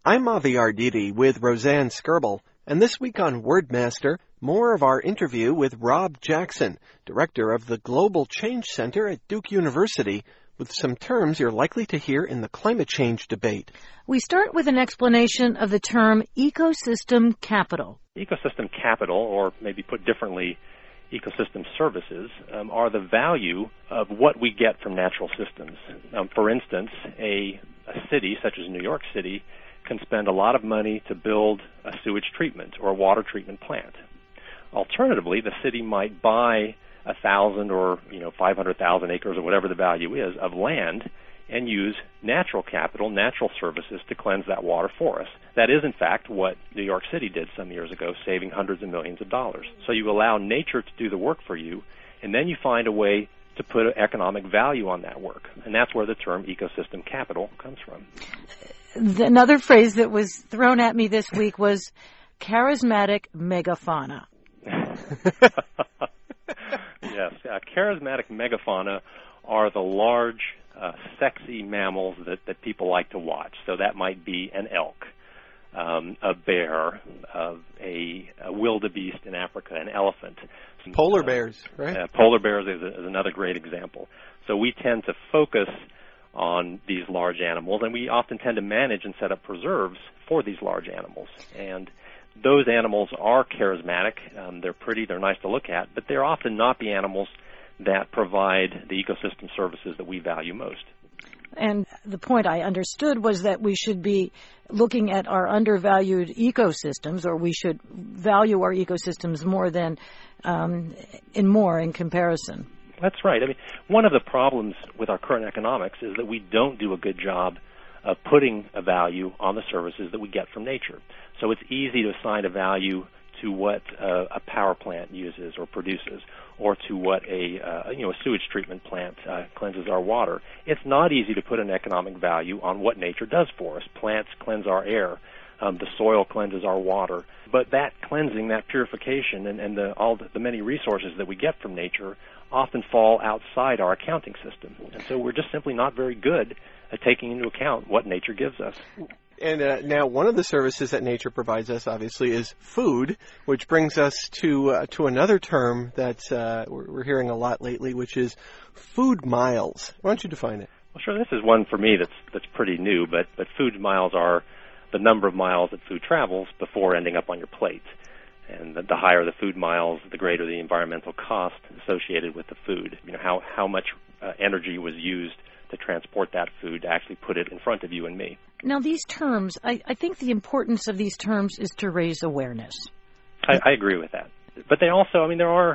I'm Avi Arditi with Roseanne Skirble, and this week on WordMaster, more of our interview with Rob Jackson, director of the Global Change Center at Duke University, with some terms you're likely to hear in the climate change debate. We start with an explanation of the term ecosystem capital. Ecosystem capital, or maybe put differently, ecosystem services, are the value of what we get from natural systems. For instance, a city such as New York City can spend a lot of money to build a sewage treatment or a water treatment plant. Alternatively, the city might buy 1,000 or 500,000 acres or whatever the value is of land and use natural capital, natural services to cleanse that water for us. That is, in fact, what New York City did some years ago, saving hundreds of millions of dollars. So you allow nature to do the work for you, and then you find a way to put economic value on that work. And that's where the term ecosystem capital comes from. Another phrase that was thrown at me this week was charismatic megafauna. Yes, charismatic megafauna are the large, sexy mammals that people like to watch. So that might be an elk, a bear, a wildebeest in Africa, an elephant. Polar bears, right? Polar bears is another great example. So we tend to focus on these large animals, and we often tend to manage and set up preserves for these large animals. And those animals are charismatic. They're pretty, they're nice to look at, but they're often not the animals that provide the ecosystem services that we value most. And the point I understood was that we should be looking at our undervalued ecosystems, or we should value our ecosystems more than in comparison. That's right. I mean, one of the problems with our current economics is that we don't do a good job of putting a value on the services that we get from nature. So it's easy to assign a value to what a power plant uses or produces, or to what a sewage treatment plant cleanses our water. It's not easy to put an economic value on what nature does for us. Plants cleanse our air. The soil cleanses our water. But that cleansing, that purification, and all the many resources that we get from nature often fall outside our accounting system. And so we're just simply not very good at taking into account what nature gives us. And now one of the services that nature provides us, obviously, is food, which brings us to another term that we're hearing a lot lately, which is food miles. Why don't you define it? Well, sure. This is one for me that's pretty new, but food miles are the number of miles that food travels before ending up on your plate. And the higher the food miles, the greater the environmental cost associated with the food. How much energy was used to transport that food to actually put it in front of you and me. Now, these terms, I think the importance of these terms is to raise awareness. I agree with that. But they also,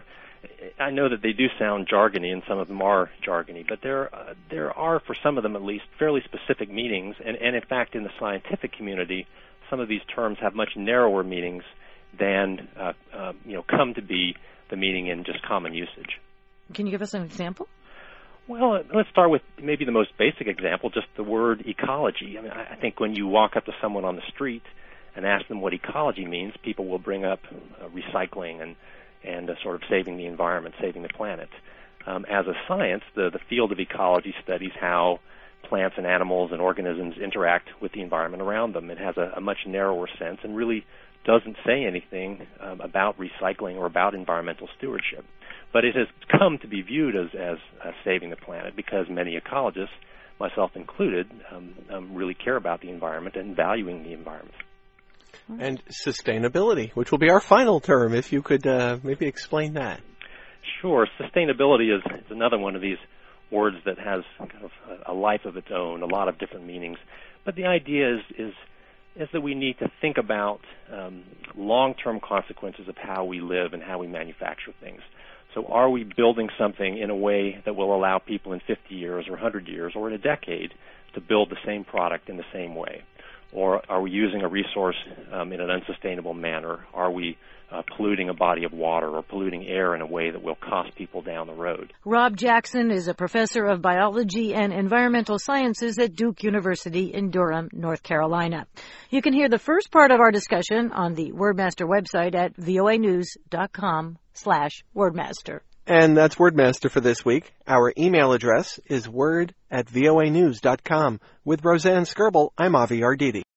I know that they do sound jargony, and some of them are jargony, but there are, for some of them at least, fairly specific meanings. And in fact, in the scientific community, some of these terms have much narrower meanings than come to be the meaning in just common usage. Can you give us an example? Well, let's start with maybe the most basic example, just the word ecology. I think when you walk up to someone on the street and ask them what ecology means, people will bring up recycling and sort of saving the environment, saving the planet. As a science, the field of ecology studies how plants and animals and organisms interact with the environment around them. It has a much narrower sense and really doesn't say anything about recycling or about environmental stewardship. But it has come to be viewed as saving the planet because many ecologists, myself included, really care about the environment and valuing the environment. And sustainability, which will be our final term, if you could maybe explain that. Sure. Sustainability is another one of these words that has kind of a life of its own, a lot of different meanings. But the idea is that we need to think about long-term consequences of how we live and how we manufacture things. So are we building something in a way that will allow people in 50 years or 100 years or in a decade to build the same product in the same way? Or are we using a resource in an unsustainable manner? Are we polluting a body of water or polluting air in a way that will cost people down the road? Rob Jackson is a professor of biology and environmental sciences at Duke University in Durham, North Carolina. You can hear the first part of our discussion on the WordMaster website at voanews.com/wordmaster. And that's WordMaster for this week. Our email address is word@voanews.com. With Roseanne Skirble, I'm Avi Arditi.